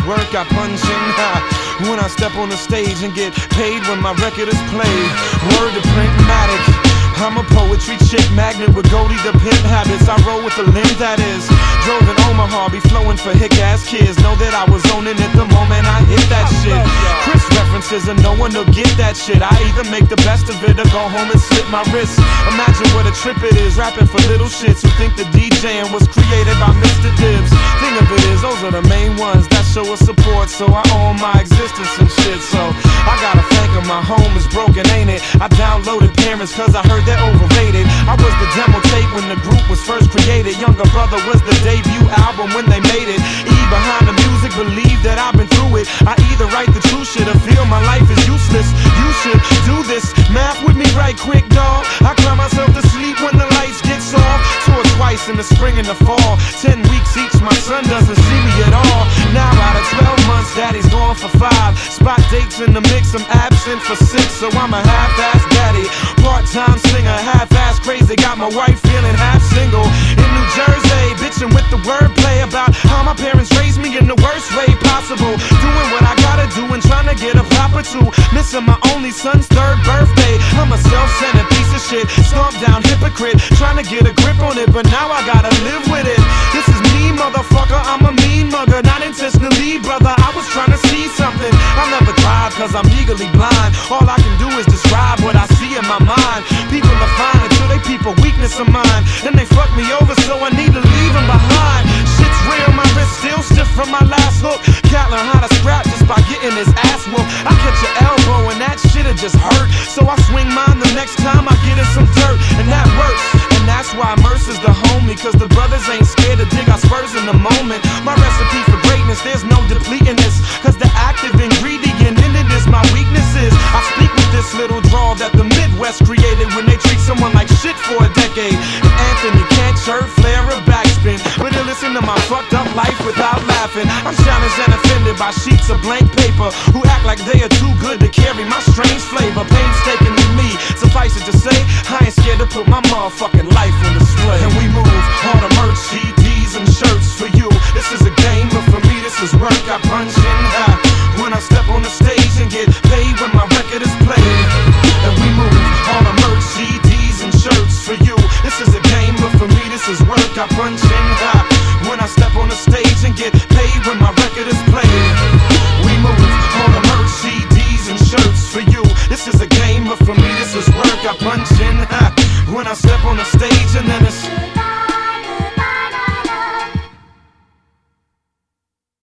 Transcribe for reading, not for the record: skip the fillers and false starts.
work I punch in. When I step on the stage and get paid when my record is played. Word to Printmatic. I'm a poetry chick magnet with Goldie the pimp habits. I roll with the limb that is. Drove in Omaha, be flowing for hick ass kids. Know that I was owning it the moment I hit that shit. Chris references and no one will get that shit. I either make the best of it or go home and slit my wrist. Imagine what a trip it is, rapping for little shits who think the DJing was created by Mr. Dibs. Thing of it is, those are the main ones that show us support. So I own my existence and shit. So I gotta thank them, my home is broken, ain't it? I downloaded Parents cause I heard they're overrated. I was the demo tape when the group was first created. Younger Brother was the debut album when they made it. E behind the music, believe that I've been through it. I either write the true shit or feel my life is useless. You should do this, math with me right quick, dawg. I cry myself to sleep when the lights get off. Tour twice in the spring and the fall. 10 weeks each, my son doesn't see me at all. Now out of 12 months, daddy's gone for 5. Spot dates in the mix, I'm absent for 6. So I'm a half-ass daddy, part-time singer, half-ass crazy. Got my wife feeling half single in New Jersey, bitching with the wordplay about how my parents raised me in the worst way possible. Doing what I gotta do and trying to get a proper two. Missing my only son's 3rd birthday. I'm a self-centered piece of shit, stomped down hypocrite, trying to get a grip on it, but now I gotta live with it. This is me, motherfucker, I'm a mean mugger, not intentionally, brother, I was trying to see something. I'll never drive cause I'm legally blind. All I can do is describe what I see in my mind. People are fine until they peep a weakness of mine. Then they fuck me over so I need to leave them behind. Shit's real, my wrist still stiff from my last hook. Cat learn how to scrap just by getting his ass whooped. I catch your elbow and that shit'll just hurt. So I swing mine the next time I get in some dirt. And that works. And that's why Mercer's the homie. Cause the brothers ain't scared to dig our spurs in the moment. My recipe for greatness, there's no depleting this. Cause the active ingredient in it is my weaknesses. I speak with this little drawl that the Midwest created when they treat someone like shit for a decade. And Anthony can't chirp, flare, or backspin, but he'll listen to my fucked up life without laughing. I'm challenged and offended by sheets of blank paper who act like they are too good to carry my strange flavor. Painstaking to me, suffice it to say, I ain't scared to put my motherfucking life on display. And we move all the merch, CDs and shirts for you. This is a game, but for me this is work. I punch in when I step on the stage and get paid when my record is played. And we move all the merch, CDs and shirts for you. This is a game, but for me this is work. I punch in when I step on the stage and get paid when my record is played. We move all the merch, CDs and shirts for you. This is a game, but for me this is work. I punch in when I step on the stage and then it's